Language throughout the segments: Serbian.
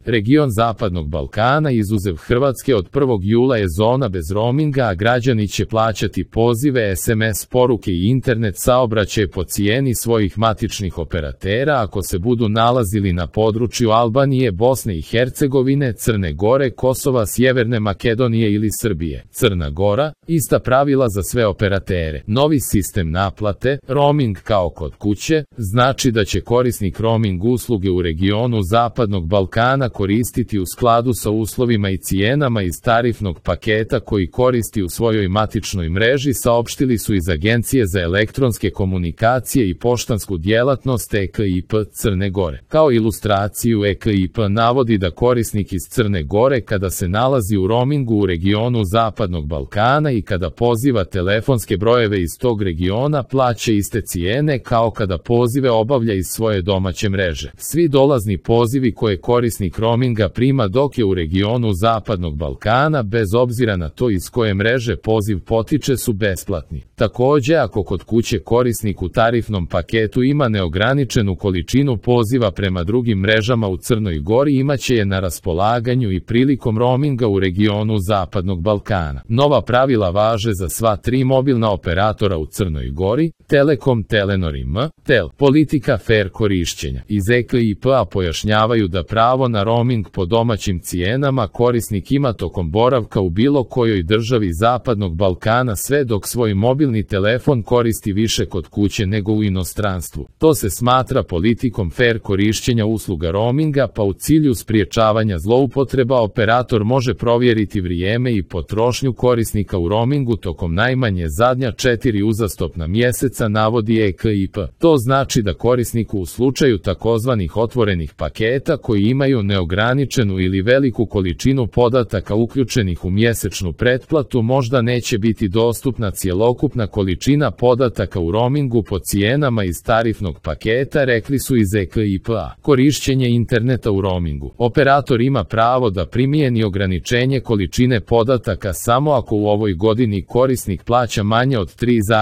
Region Zapadnog Balkana izuzev Hrvatske od 1. jula je zona bez roaminga, a građani će plaćati pozive, SMS poruke i internet saobraćaj po cijeni svojih matičnih operatera ako se budu nalazili na području Albanije, Bosne i Hercegovine, Crne Gore, Kosova, Sjeverne Makedonije ili Srbije. Crna Gora, ista pravila za sve operatere. Novi sistem naplate, roaming kao kod kuće, znači da će korisnik roaming usluge u regionu Zapadnog Balkana koristiti u skladu sa uslovima i cijenama iz tarifnog paketa koji koristi u svojoj matičnoj mreži, saopštili su iz Agencije za elektronske komunikacije i poštansku djelatnost EKIP Crne Gore. Kao ilustraciju EKIP navodi da korisnik iz Crne Gore kada se nalazi u roamingu u regionu Zapadnog Balkana i kada poziva telefonske brojeve iz tog regiona plaća iste cijene kao kada pozive obavlja iz svoje domaće mreže. Svi dolazni pozivi koje korisnik roaminga prima dok je u regionu Zapadnog Balkana, bez obzira na to iz koje mreže poziv potiče, su besplatni. Također, ako kod kuće korisnik u tarifnom paketu ima neograničenu količinu poziva prema drugim mrežama u Crnoj Gori, imaće je na raspolaganju i prilikom roaminga u regionu Zapadnog Balkana. Nova pravila važe za sva tri mobilna operatora u Crnoj Gori, Telekom, Telenor i M-Tel. Politika fer korišćenja. Iz EKIP-a pojašnjavaju da pravo na roaming po domaćim cijenama korisnik ima tokom boravka u bilo kojoj državi Zapadnog Balkana sve dok svoj mobilni telefon koristi više kod kuće nego u inostranstvu. To se smatra politikom fer korišćenja usluga roaminga, pa u cilju spriječavanja zloupotreba operator može provjeriti vrijeme i potrošnju korisnika u roamingu tokom najmanje zadnja 4 uzastopna mjeseca, navodi EKIP. To znači da korisniku u slučaju takozvanih otvorenih paketa koji imaju neograničenu ili veliku količinu podataka uključenih u mjesečnu pretplatu možda neće biti dostupna cjelokupna količina podataka u roamingu po cijenama iz tarifnog paketa, rekli su iz EKIP-a. Korišćenje interneta u roamingu. Operator ima pravo da primijeni ograničenje količine podataka samo ako u ovoj godini korisnik plaća manje od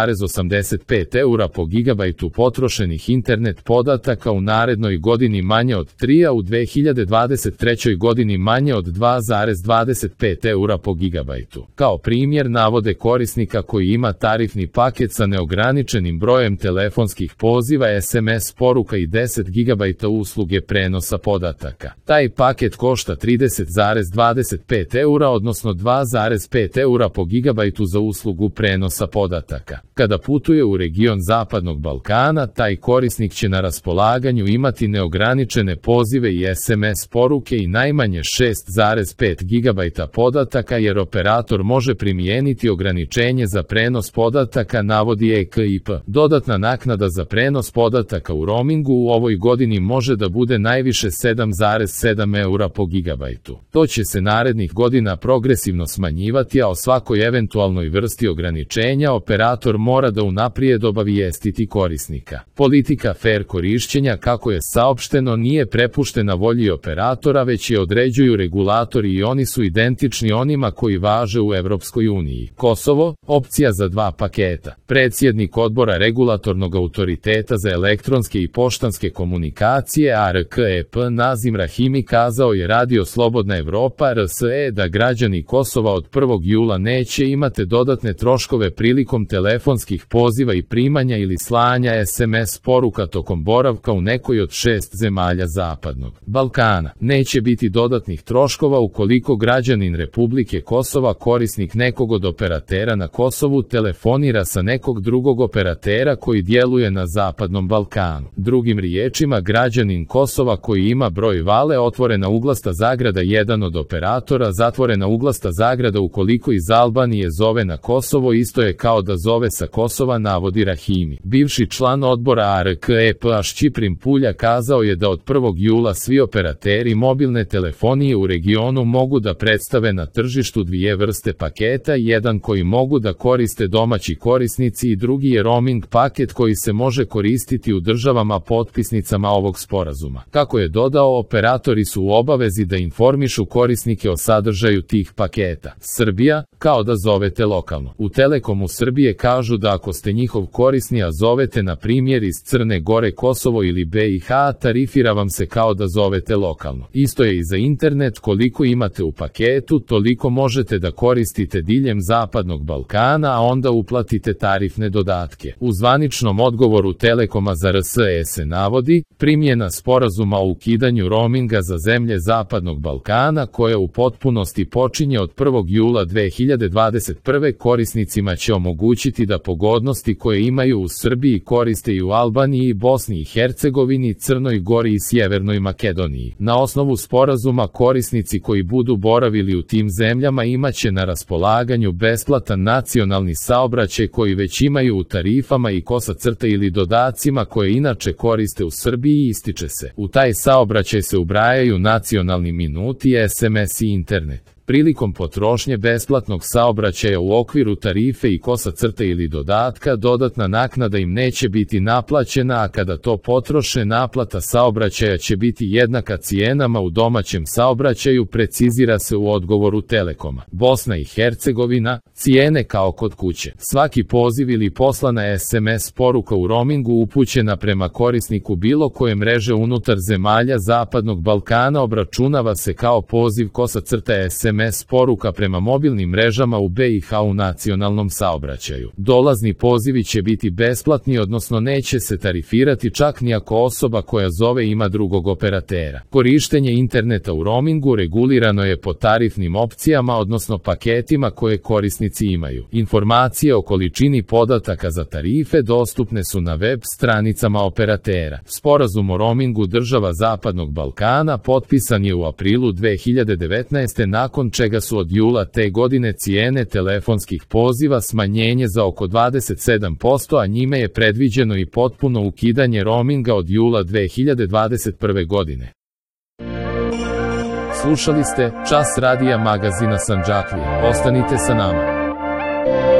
3,85 eura po gigabajtu potrošenih internet podataka, u narednoj godini manje od 3, a u 2023. godini manje od 2,25 eura po gigabajtu. Kao primjer navode korisnika koji ima tarifni paket sa neograničenim brojem telefonskih poziva, SMS poruka i 10 gigabajta usluge prenosa podataka. Taj paket košta 30,25 eura, odnosno 2,5 eura po gigabajtu za uslugu prenosa podataka. Kada putuje u region Zapadnog Balkana, taj korisnik će na raspolaganju imati neograničene pozive i SMS poruke i najmanje 6,5 gigabajta podataka, jer operator može primijeniti ograničenje za prenos podataka, navodi EKIP. Dodatna naknada za prenos podataka u roamingu u ovoj godini može da bude najviše 7,7 eura po gigabajtu. To će se narednih godina progresivno smanjivati, a o svakoj eventualnoj vrsti ograničenja operator mora da unaprijed obavijestiti korisnika. Politika fer korišćenja, kako je saopšteno, nije prepuštena volji operatora, već je određuju regulatori i oni su identični onima koji važe u Evropskoj uniji. Kosovo, opcija za 2 paketa. Predsjednik odbora regulatornog autoriteta za elektronske i poštanske komunikacije ARKEP Nazim Rahimi kazao je Radio Slobodna Evropa RSE da građani Kosova od 1. jula neće imati dodatne troškove prilikom telefonskih poziva i primanja ili slanja SMS poruka tokom boravka u nekoj od 6 zemalja Zapadnog Balkana. Neće biti dodatnih troškova ukoliko građanin Republike Kosova, korisnik nekog od operatera na Kosovu, telefonira sa nekog drugog operatera koji djeluje na Zapadnom Balkanu. Drugim riječima, građanin Kosova koji ima broj vale otvorena uglasta zagrada jedan od operatora zatvorena uglasta zagrada ukoliko iz Albanije zove na Kosovo, isto je kao da zove sa Kosova, navodi Rahimi. Bivši član odbora ARKEP Šćiprim Pulja kazao je da od 1. jula svi operateri mobilne telefonije u regionu mogu da predstave na tržištu 2 vrste paketa, jedan koji mogu da koriste domaći korisnici i drugi je roaming paket koji se može koristiti u državama potpisnicama ovog sporazuma. Kako je dodao, operatori su u obavezi da informišu korisnike o sadržaju tih paketa. Srbija, kao da zovete lokalno. U Telekomu Srbije kažu da ako ste njihov korisni a zovete na primjer iz Crne Gore, Kosovo ili BiH, tarifira vam se kao da zovete lokalno. lokalno. Isto je i za internet, koliko imate u paketu, toliko možete da koristite diljem Zapadnog Balkana, a onda uplatite tarifne dodatke. U zvaničnom odgovoru Telekoma za RSE se navodi, primjena sporazuma o ukidanju roaminga za zemlje Zapadnog Balkana, koja u potpunosti počinje od 1. jula 2021. korisnicima će omogućiti da pogodnosti koje imaju u Srbiji koriste i u Albaniji, Bosni i Hercegovini, Crnoj Gori i Sjevernoj Makedoniji. Na osnovu sporazuma korisnici koji budu boravili u tim zemljama imaće na raspolaganju besplatan nacionalni saobraćaj koji već imaju u tarifama i ili dodacima koje inače koriste u Srbiji, ističe se. U taj saobraćaj se ubrajaju nacionalni minuti, SMS i internet. Prilikom potrošnje besplatnog saobraćaja u okviru tarife i ili dodatka, dodatna naknada im neće biti naplaćena, a kada to potroše, naplata saobraćaja će biti jednaka cijenama u domaćem saobraćaju, precizira se u odgovoru Telekoma. Bosna i Hercegovina, cijene kao kod kuće. Svaki poziv ili poslana SMS poruka u roamingu upućena prema korisniku bilo koje mreže unutar zemalja Zapadnog Balkana obračunava se kao poziv SMS poruka prema mobilnim mrežama u BiH u nacionalnom saobraćaju. Dolazni pozivi će biti besplatni, odnosno neće se tarifirati čak ni ako osoba koja zove ima drugog operatera. Korištenje interneta u roamingu regulirano je po tarifnim opcijama, odnosno paketima koje korisnici imaju. Informacije o količini podataka za tarife dostupne su na web stranicama operatera. Sporazum o roamingu država Zapadnog Balkana potpisan je u aprilu 2019. nakon čega su od jula te godine cijene telefonskih poziva smanjenje za oko 27%, a njime je predviđeno i potpuno ukidanje roaminga od jula 2021. godine. Slušali ste Čas radija magazina Sandžaklija. Ostanite sa nama.